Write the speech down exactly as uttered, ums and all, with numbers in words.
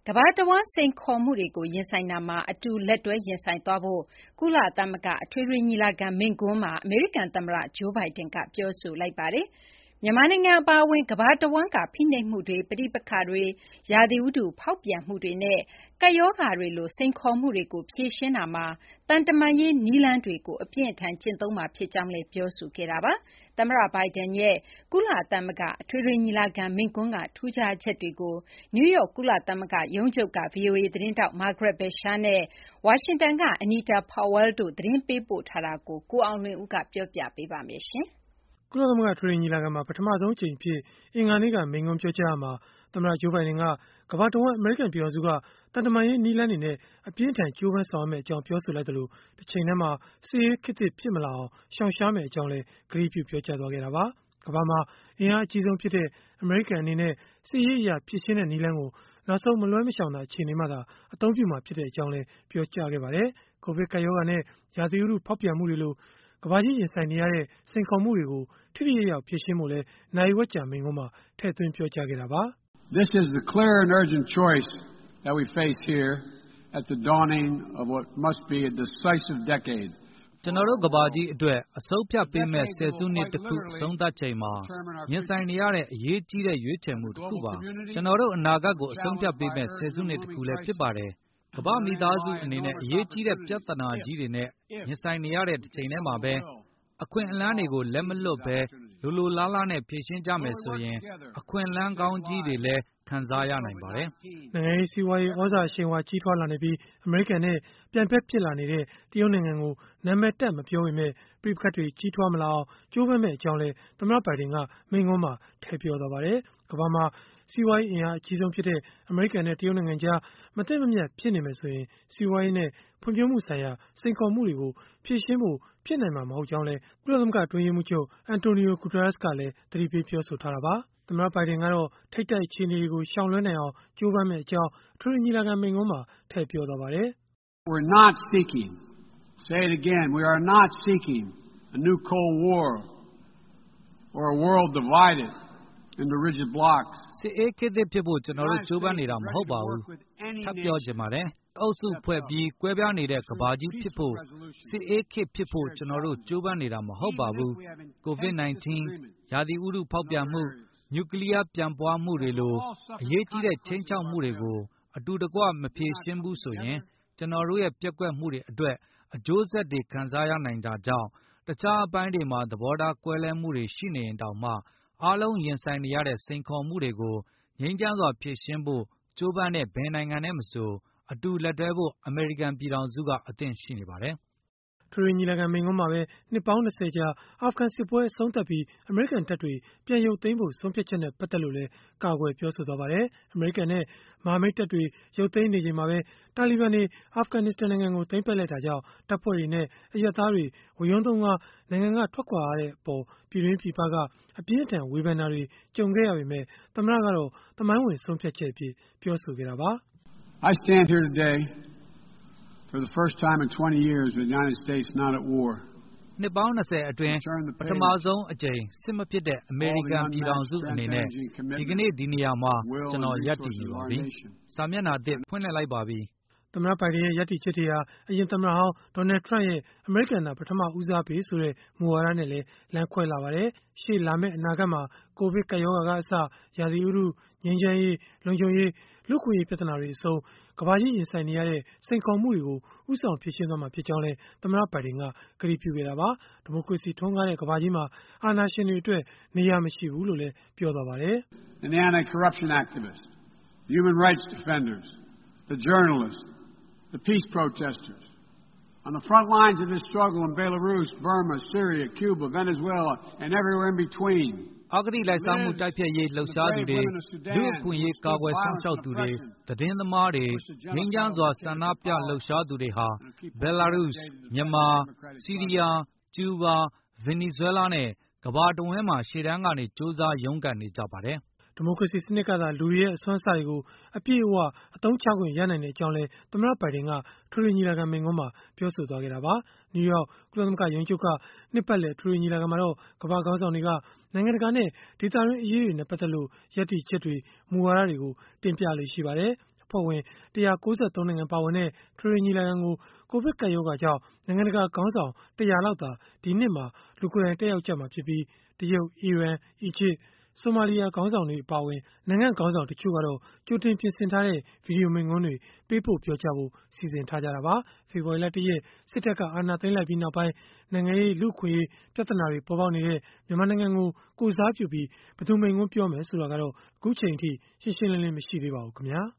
ကမ္ဘာတဝန်းစိန်ခေါ်မှုတွေကိုရင်ဆိုင်တာမှာအတူလက်တွဲရင်ဆိုင်သွားဖို့ကုလသမဂ္ဂအထွေထွေညီလာခံမိန့်ခွန်းမှာအမေရိကန်သမ္မတဂျိုးဘိုင်ဒန်ကပြောဆိုလိုက်ပါတယ်။မြန်မာနိုင်ငံအပါအဝင်ကမ္ဘာတဝန်းကဖိနှိပ်မှုတွေပဋိပက္ခတွေရာသီဥတုဖောက်ပြန်မှုတွေနဲ့ကပ်ရောဂါတွေလိုစိန်ခေါ်မှုတွေကိုဖြေရှင်းတာမှာတန်တမာရေးနည်းလမ်းတွေကိုအပြည့်အထန်ကျင့်သုံးမှာဖြစ်ကြောင်းလည်းပြောဆိုခဲ့တာပါ။သမ္မတဘိုင်ဒန်ရဲ့ကုလသမဂ္ဂအထွေထွေညီလာခံမိန့်ခွန်းကထူးခြားချက်တွေကိုနယူးယောက်ကုလသမဂ္ဂရုံးချုပ်က ဗွီအိုအေသတင်းထောက် Margaret Besheer နဲ့ဝါရှင်တန်က Anita Powell တို့သတင်းပေးပို့ထားတာကိုကိုအောင်လွင်ဦးကပြောပြပေးပါမယ်။ကုလသမဂ္ဂအထွေထွေညီလာခံမှာပထမဆုံးအကြိမ်အဖြစ်အင်္ဂါနေ့ကမိန့်ခွန်းပြောကြားရာမှာသမ္မတဂျိုးဘိုင်ဒန်ကကမ္ဘာတဝန်းအမေရိကန်ပြည်ထောင်စုကတန်တမာရေးနည်းလမ်းတွေနဲ့အပြင်းထန်ကြိုးပမ်းဆောင်ရွက်မယ့်အကြောင်းပြောဆိုလိုက်သလိုတစ်ချိန်တည်းမှာစစ်ရေးခေတ်သစ်ဖြစ်မလာအောင်ရှောင်ရှားမယ့်အကြောင်းလည်းကတိပြုပြောကြားသွားခဲ့တာပါ။ကမ္ဘာမှာအင်အားအကြီးဆုံးဖြစ်တဲ့အမေရိကန်အနေနဲ့စစ်ရေးအရာဖြည့်ရှင်းတဲ့နည်းလမ်းကိုနောက်ဆုံးမလွှဲမရှောင်သာအခြေအနေမှသာအသုံးပြုမှာဖြစ်တဲ့အကြောင်းလည်းပြောကြားခဲ့ပါတယ်။ ကိုဗစ်ကပ်ရောဂါနဲ့ရာသီဥတုဖောက်ပြန်မှုတွေလိုကမ္ဘာကြီးရင်ဆိုင်နေရတဲ့စိန်ခေါ်မှုတွေကိုထိထိရောက်ရောက်ဖြေရှင်းဖို့လဲနိုင်ဝက်ကြာမိန့်ခွန်းမှာထည့်သွင်းပြောကြားခဲ့တာပါ။ This is the clear and urgent choice that we face here at the dawning of what must be a decisive decade. ကျွန်တော်တို့ကဘာကြီးအတွက်အဆုံးဖြတ်ပေးမဲ့ဆယ်စုနှစ်တစ်ခုအဆုံးသတ်ချိန်မှာရင်ဆိုင်နေရတဲ့အရေးကြီးတဲ့ရွေးချယ်မှုတစ်ခုပါကျွန်တော်တို့အနာဂတ်ကိုအဆုံးဖြတ်ပေးမဲ့ဆယ်စုနှစ်တစ်ခုလည်းဖြစ်ပါတယ်ကမ္ဘာမိသားစုအနေနဲ့အရေးကြီးတဲ့ပြဿနာကြီးတွေနဲ့ရင်ဆိုင်နေရတဲ့တစ်ချိန်တည်းမှာပဲအခွင့်အလမ်းတွေကိုလက်မလွတ်ပဲလိုလိုလားလားနဲ့ဖြည့်ရှင်းကြမယ်ဆိုရင်အခွင့်အလမ်းကောင်းကြီးတွေလည်းခံစားရနိုင်ပါတယ်။နိုင်ငံရေးစီးပွားရေးဩဇာအရှိန်အဝါကြီးထွားလာနေပြီးအမေရိကန်နဲ့ပြိုင်ဘက်ဖြစ်လာနေတဲ့တရုတ်နိုင်ငံကိုနာမည်တက်မပြောပေမဲ့ပြိပခတ်တွေကြီးထွားမလာအောင်ကြိုးပမ်းမဲ့အကြောင်းလဲသမ္မတဘိုင်ဒန်ကမိန့်ခွန်းမှာထည့်ပြောသွားပါတယ်။ကမ္ဘာမှာစီးပွားရေးအင်အားအကြီးဆုံးဖြစ်တဲ့အမေရိကန်နဲ့တရုတ်နိုင်ငံကြားမသိမမြတ်ဖြစ်နေမယ်ဆိုရင်စီးပွားရေးနဲ့ဖွံ့ဖြိုးမှုဆိုင်ရာစိန်ခေါ်မှုတွေကိုဖြေရှင်းဖို့ဖြစ်နိုင်မှာမဟုတ်ကြောင်းလဲကုလသမဂ္ဂအတွင်းရေးမှူးချုပ်အန်တိုနီယိုဂူတာရက်စ်ကလည်းသတိပေးပြောဆိုထားတာပါ။သမ္မတဘိုင်ဒန်ကတော့ထိပ်တိုက်အခြေအနေတွေကိုရှောင်လွှဲနိုင်အောင်ကြိုးပမ်းမယ့်အကြောင်းအထွေထွေညီလာခံမိန့်ခွန်းမှာထည့်ပြောသွားပါတယ်။ We're not seeking, say it again, we are not seeking a new Cold War or a world divided into rigid blocks. စစ်အေးခေတ်သစ်ဖြစ်ဖို့ကျွန်တော်တို့ကြိုးပမ်းနေတာမဟုတ်ပါဘူး။ထပ်ပြောချင်ပါတယ်။အုပ်စုဖွဲ့ပြီးကွဲပြားနေတဲ့ကဘာကြီးဖြစ်ဖို့စစ်အေးခေတ်ဖြစ်ဖို့ကျွန်တော်တို့ကြိုးပမ်းနေတာမဟုတ်ပါဘူး။ ကိုဗစ် nineteen ရာသီဥတုဖောက်ပြန်မှုနျူကလ িয়ার ပြန့်ပွားမှုတွေလိုအရေးကြီးတဲ့ချိန်ချောက်မှုတွေကိုအတူတကွမဖြေရှင်းဘူးဆိုရင်ကျွန်တော်တို့ရဲ့ပျက်ကွက်မှုတွေအတွက်အကျိုးဆက်တွေခံစားရနိုင်တာကြောင့်တခြားအပိုင်းတွေမှာသဘောထားကွဲလွဲမှုတွေရှိနေရင်တောင်မှအားလုံးရင်ဆိုင်နေရတဲ့စိန်ခေါ်မှုတွေကိုငြိမ်းချမ်းစွာဖြေရှင်းဖို့ကြိုးပမ်းတဲ့ဘယ်နိုင်ငံနဲ့မဆိုအတူလက်တွဲဖို့အမေရိကန်ပြည်ထောင်စုကအသင့်ရှိနေပါတယ်။ထွေထွေညီလာခံမိန့်ခွန်းမှာပဲနှစ်ပေါင်း၂၀ကြာအာဖဂန်စစ်ပွဲအဆုံးသတ်ပြီးအမေရိကန်တပ်တွေပြန်ရုပ်သိမ်းဖို့ဆုံးဖြတ်ချက်နဲ့ပတ်သက်လို့လည်းကာကွယ်ပြောဆိုသွားပါတယ်။အမေရိကန်နဲ့မဟာမိတ်တပ်တွေရုပ်သိမ်းနေချိန်မှာပဲတာလီဘန်တွေအာဖဂန်နစ္စတန်နိုင်ငံကိုသိမ်းပိုက်လိုက်တာကြောင့်တပ်ဖွဲ့တွေနဲ့အရပ်သားတွေဝရုန်းသုန်းကားနိုင်ငံကထွက်ခွာရတဲ့အပေါ်ပြည်တွင်းပြည်ပကအပြင်းအထန်ဝေဖန်တာတွေကြုံခဲ့ရပေမဲ့သမ္မတကတော့သမိုင်းဝင်ဆုံးဖြတ်ချက်အဖြစ်ပြောဆိုခဲ့တာပါ။ I stand here today for the first time in twenty years with the United States not at war. နှစ်ပေါင်း၂၀အတွင်းပထမဆုံးအကြိမ်စစ်မဖြစ်တဲ့အမေရိကန်ပြည်ထောင်စုအနေနဲ့ဒီကနေ့ဒီနေရာမှာကျွန်တော်ရပ်တည်နေပါပြီ။စာမျက်နှာသစ်ဖွင့်လှစ်လိုက်ပါပြီ။သမ္မတဘိုင်ဒန်ရဲ့ရပ်တည်ချက်တွေဟာအရင်သမ္မတဟောင်းဒေါ်နယ်ထရန့်ရဲ့အမေရိကန်သာပထမဦးစားပေးဆိုတဲ့မူဝါဒနဲ့လည်းလမ်းခွဲလာပါတယ်။ရှေ့လာမယ့်အနာဂတ်မှာကိုဗစ်ကပ်ရောဂါကအစရာသီဥတုငြိမ်းချမ်းရေးလုံခြုံရေးလူ့အခွင့်အရေးပြဿနာတွေအဆုံးကမ္ဘာကြီးရင်ဆိုင်နေရတဲ့စိန်ခေါ်မှုတွေကိုဦးဆောင်ဖြေရှင်းသွားမှာဖြစ်ကြောင်းလည်းသမ္မတဘိုင်ဒန်ကကတိပြုခဲ့တာပါ။ဒီမိုကရေစီထွန်းကားတဲ့ကမ္ဘာကြီးမှာအာဏာရှင်တွေအတွက်နေရာမရှိဘူးလို့လည်းပြောသွားပါတယ်။ The anti-corruption activists, human rights defenders, the journalists, the peace protesters on the front lines of this struggle in Belarus, Burma, Syria, Cuba, Venezuela and everywhere in between. အဂတိလိုက်စားမှုတိုက်ဖျက်ရေးလှုပ်ရှားသူတွေလူ့အခွင့်အရေးကာကွယ်စောင့်ရှောက်သူတွေသတင်းသမားတွေငြိမ်းချမ်းစွာဆန္ဒပြလှုပ်ရှားသူတွေဟာဘယ်လာရုစ်မြန်မာဆီးရီးယားကျူးဘာဗင်နီဇွဲလားနဲ့ကမ္ဘာတဝန်းမှာရှေ့တန်းကနေစ조사ရုန်းကန်နေကြပါတယ်ဒီမိုကရေစီစနစ်ကသာလူတွေရဲ့အစွမ်းအစတွေကိုအပြည့်အဝအသုံးချခွင့်ရနိုင်တဲ့အကြောင်းလဲသမ္မတဘိုင်ဒန်ကထူရီညီလာခံမိန့်ခွန်းမှာပြောဆိုသွားခဲ့တာပါနယူးယောက်ကုလသမဂ္ဂရုံးချုပ်ကနှစ်ပတ်လည်ထူရီညီလာခံမှာတော့ကမ္ဘာခေါင်းဆောင်တွေကနိုင်ငံတကာနဲ့ဒေသတွင်းအရေးတွေနဲ့ပတ်သက်လို့ရည်တည်ချက်တွေမူဝါဒတွေကိုတင်ပြလေ့ရှိပါတယ်အဖွဲ့ဝင် ၁၉၃ နိုင်ငံပါဝင်တဲ့ အထွေထွေညီလာခံကို ကိုဗစ်ကပ်ရောဂါကြောင့် နိုင်ငံတကာ ခေါင်းဆောင် ၁၀၀ လောက်သာ ဒီနှစ်မှာ လူကိုယ်တိုင် တက်ရောက်ကြမှာဖြစ်ပြီး၊ တရုတ်၊ အီရန်၊ အီဂျစ်၊ ဆိုမာလီယာ ခေါင်းဆောင်တွေ အပါအဝင် နိုင်ငံခေါင်းဆောင် တချို့ကတော့ ကြိုတင်ပြင်ဆင်ထားတဲ့ ဗွီဒီယိုမိန့်ခွန်းတွေ ပေးပို့ပြောကြားဖို့ စီစဉ်ထားကြတာပါ။ ဖေဖော်ဝါရီလ ၁ ရက် စစ်တပ်က အာဏာသိမ်းလိုက်ပြီးနောက်ပိုင်း နိုင်ငံရေး၊ လူ့အခွင့်အရေး ပြဿနာတွေ ပေါ်ပေါက်နေတဲ့ မြန်မာနိုင်ငံကို ကိုယ်စားပြုပြီး ဘယ်သူမိန့်ခွန်းပြောမယ် ဆိုတာကတော့ အခုအချိန်အထိ ရှင်းရှင်းလင်းလင်း မရှိသေးပါဘူးခင်ဗျာ။